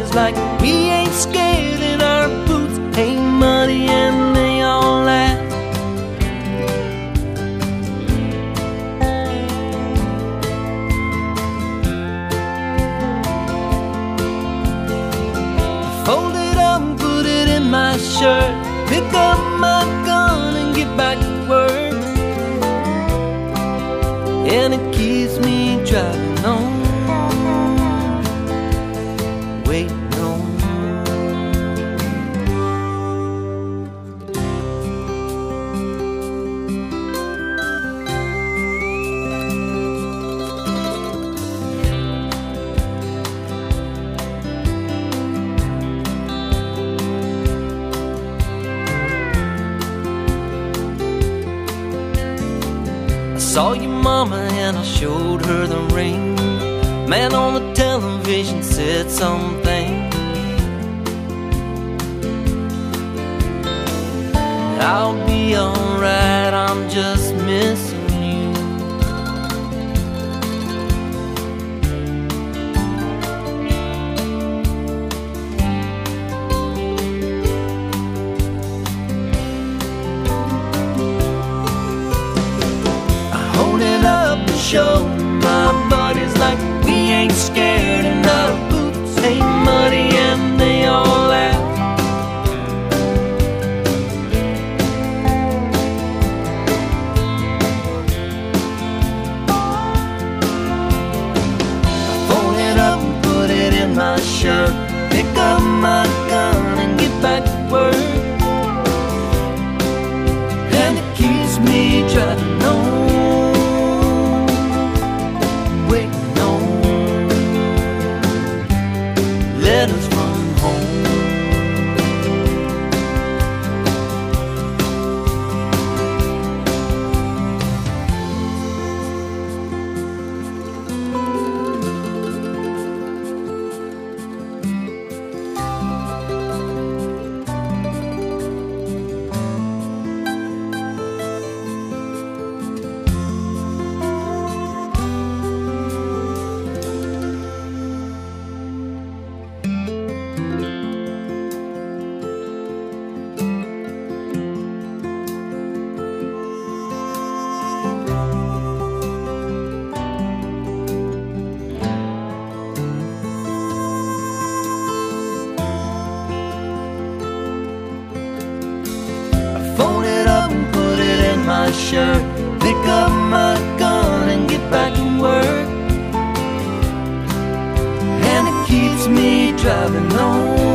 body's like we ain't scared and our boots ain't muddy and they all laugh. Fold it up and put it in my shirt, pick up my gun and get back to work. And it keeps me driving on, waiting on. I saw your mama and I showed her the ring. Man on the television said something. I'll be alright, I'm just missing you. Show my buddies like we ain't scared and our boots ain't muddy and they all laugh. I fold it up and put it in my shirt, pick up my gun and get back to work. And it keeps me driving on, letters from home. Fold it up and put it in my shirt, pick up my gun and get back to work. And it keeps me driving on.